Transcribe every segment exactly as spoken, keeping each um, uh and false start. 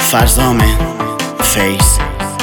فرزامه فیس.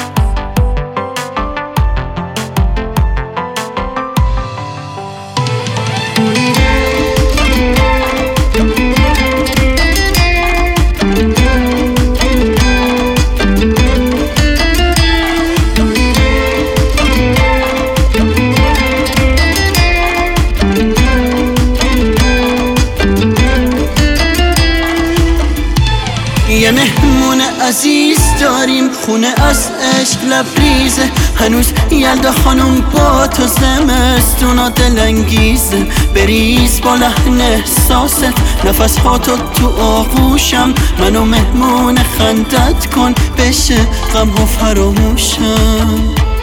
یه مهمون عزیز داریم خونه از عشق لبریزه، هنوز یلدا خانم با تو زمستونا دلانگیزه. بریز با لحن احساست نفس ها تو تو آغوشم، منو مهمون خندت کن بشه غم ها فراموشم.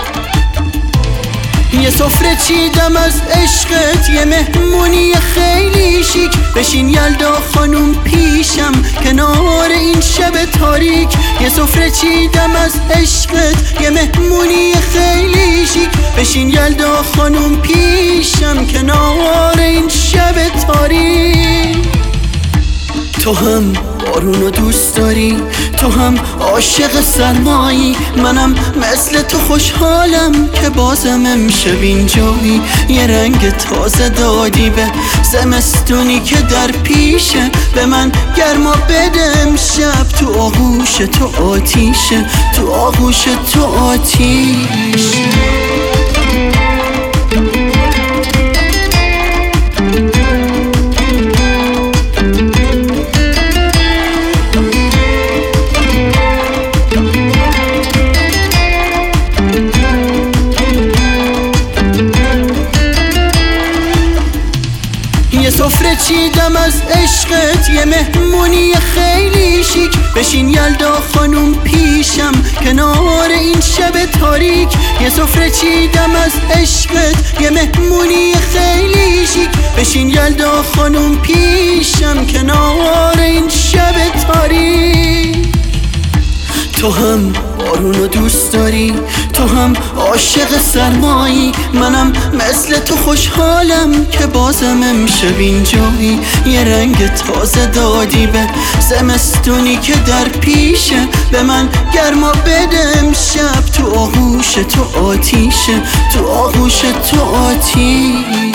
یه سفره چیدم از عشقت، یه مهمونی خیلی شیک، بشین یلدا خانوم پیشم کنار این شب تاریک. یه سفره چیدم از عشقت، یه مهمونی خیلی شیک، بشین یلدا خانوم پیشم کنار این شب تاریک. تو هم بارونو دوست داری، تو هم عاشق سرمایی، منم مثل تو خوشحالم که بازم امشب اینجایی. یه رنگ تازه دادی به زمستونی که در پیشه، به من گرما بده امشب تو آغوش تو آتیشه، تو آغوش تو آتیشه. یه سفره چیدم از عشقت، یه مهمونی خیلی شیک، بشین یلدا خانوم پیشم کنار این شب تاریک. یه سفره چیدم از عشقت، یه مهمونی خیلی شیک، بشین یلدا خانوم پیشم کنار این شب تاریک. تو هم بارونو دوست داری، تو هم عاشق سرمایی، منم مثل تو خوشحالم که بازم امشب اینجایی. یه رنگ تازه دادی به زمستونی که در پیشه، به من گرما بده امشب تو آغوش تو آتیشه، تو آغوش تو آتیشه.